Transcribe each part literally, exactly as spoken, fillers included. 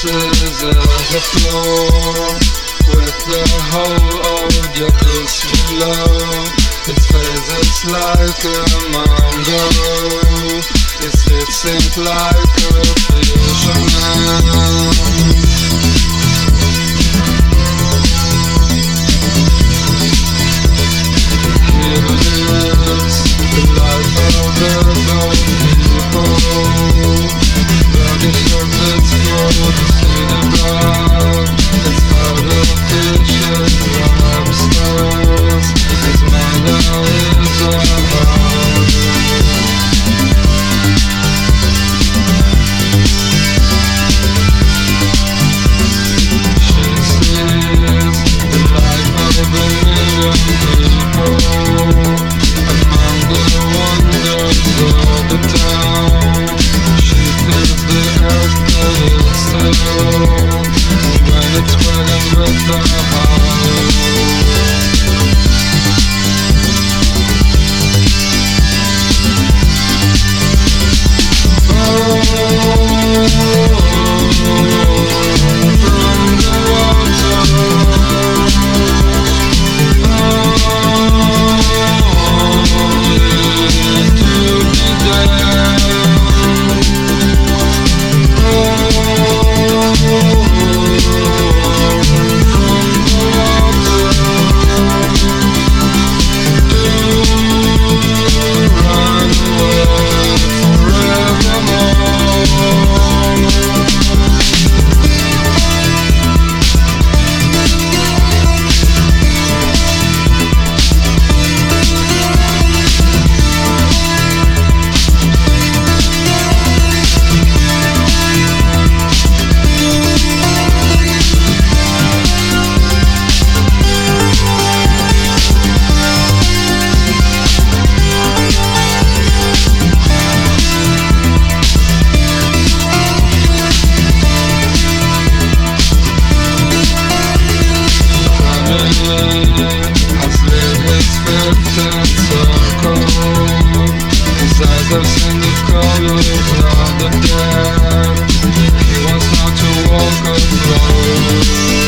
pieces of the floor, with the whole of your piece below. It phases like a mango, it sits like a fisherman. Here lives the life of the lone people. Rugged surface grow to see the ground. It's out of fishes, lobsters. Its mother is a heart. She sees the life of a million people among the wonders of the town. She feels the earth that it's still, and when it's swelling with the heart. From the water, I've seen the colors of the dead. He wants not to walk alone.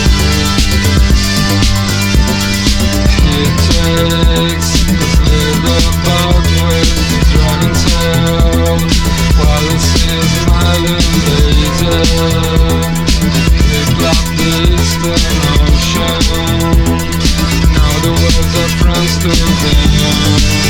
He takes his little boat with the dragon tail, while he sees smiling laser. He blocked the eastern ocean. Now the words are friends to him.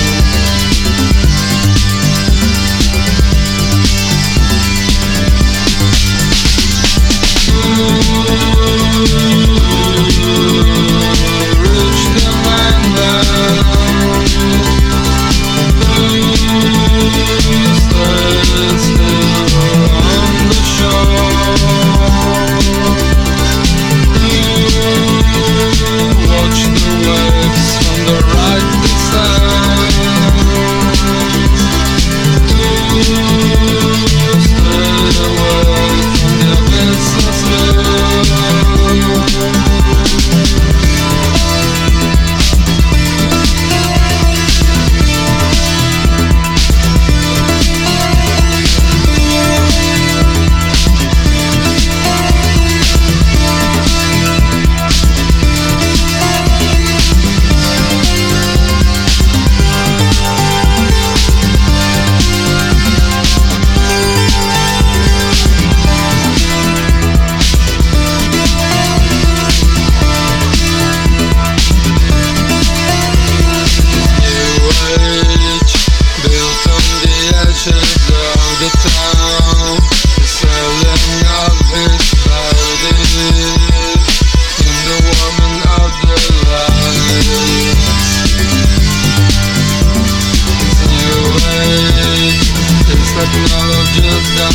Just